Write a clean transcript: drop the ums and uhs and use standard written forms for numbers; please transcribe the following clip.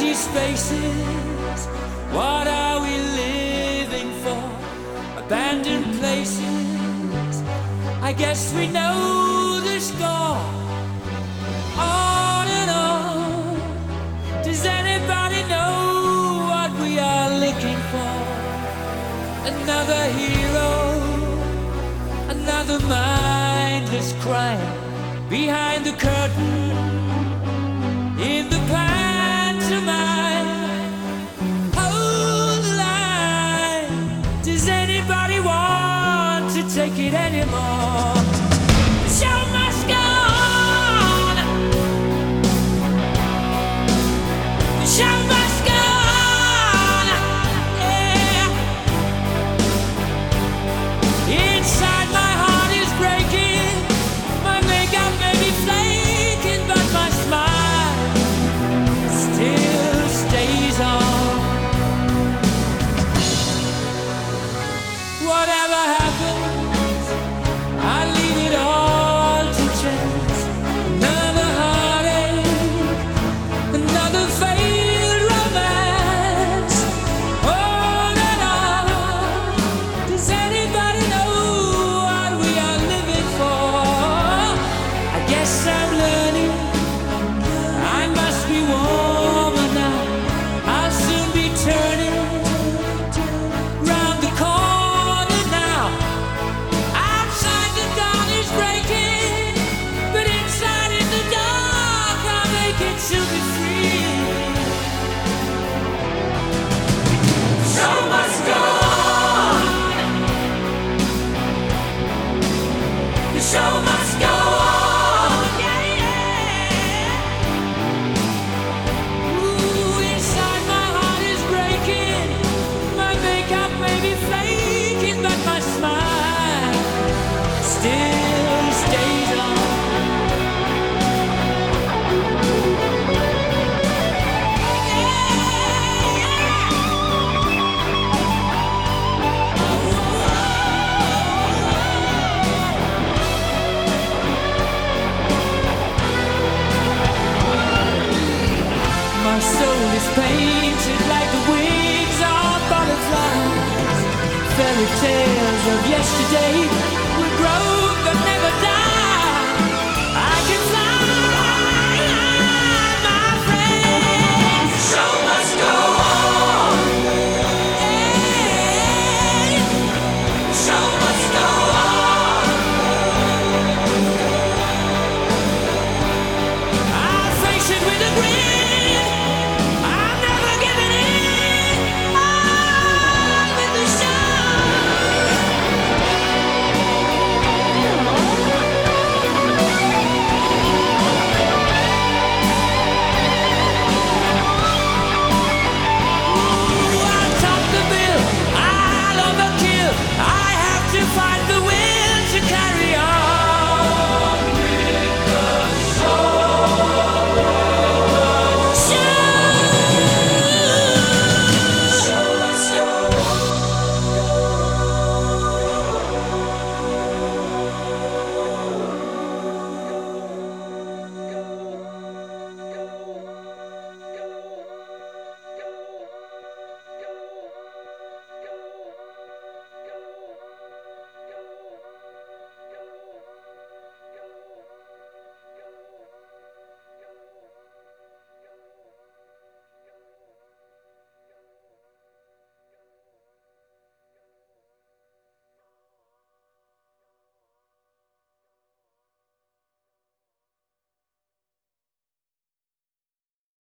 empty spaces. What are we living for? Abandoned places. I guess we know the score. On and on. Does anybody know what we are looking for? Another hero, another mindless crime behind the curtain in the pantomime. Hold the line. Does anybody want to take it anymore? The show must go on. The show must go on. Yeah. Inside my heart is breaking. My makeup may be flaking, but my smile still stays on. Whatever happens, I leave it all to chance. Another heartache, another failed romance. On and on. Does anybody know what we are living for? I guess I'm learning. I must be warmer now. I'll soon be turning round the corner now. Outside the dawn is breaking, but inside in the dark I'm aching to be free. Show must go on. The show must go on. Yeah, yeah. Ooh, inside my heart is breaking. My makeup may be flaking, but my smile still stays on. My soul is painted like the wings of butterflies. Fairy tales of yesterday